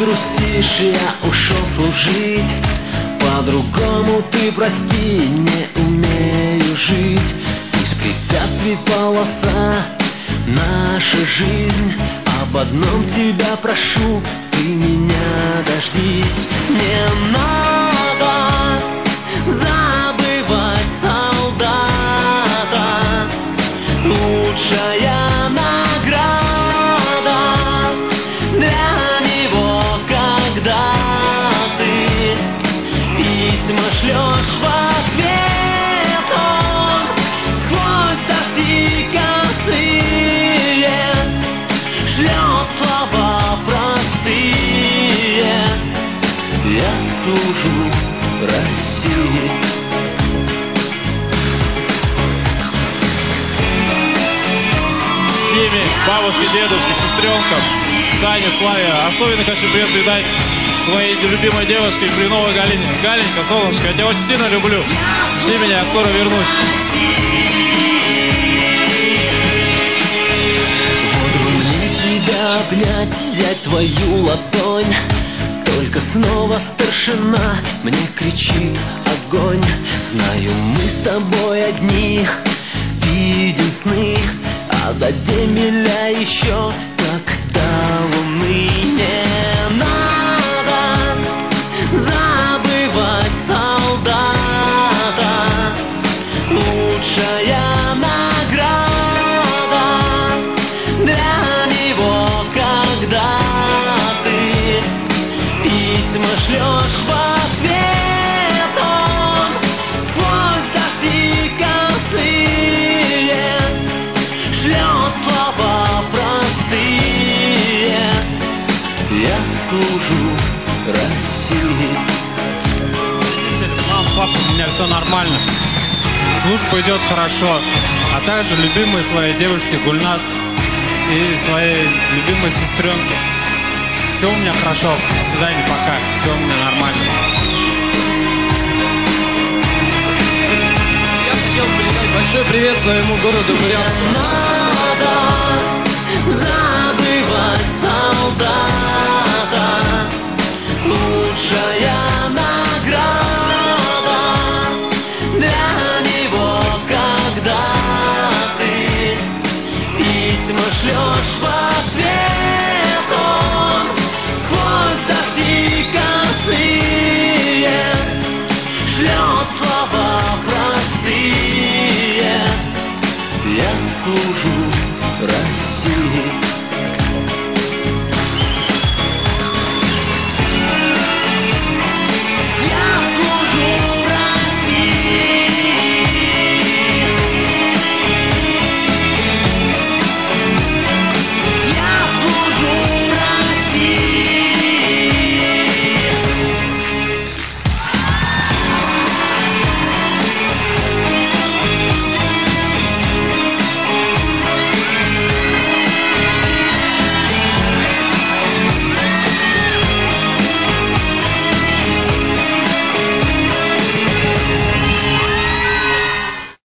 грустишь, я ушел служить. По-другому ты, прости, не умею жить. Пусть препятствий полоса наша жизнь. Об одном тебя прошу, ты меня дождись. Не надо забывать солдата. Лучшая награда для него, когда ты письма шлешь в ответ. Он сквозь дожди косые шлет слова простые. Я служу России. Диме, бабушке, дедушке, сестренкам, Тане, Славе. Особенно хочу привет передать своей любимой девушке Кленовой Галине. Галенька, солнышко, я тебя очень сильно люблю. Жди меня, я скоро вернусь. Мне тебя обнять, взять твою ладонь. Только снова старшина мне кричит огонь. Знаю, мы с тобой одни видим сны, а до демеля еще как до луны. Не надо забывать солдата. Лучшая награда для него, когда ты письма шлешь в ответ. Он сквозь дожди косые шлет слова простые. Я служу России. Мама, папа, у меня все нормально. Служба идет хорошо. А также любимые своей девушки Гульназ и своей любимой сестренки. Все у меня хорошо. До свидания, пока. Все у меня нормально. Я хотел передать большой привет своему городу Брянску. Надо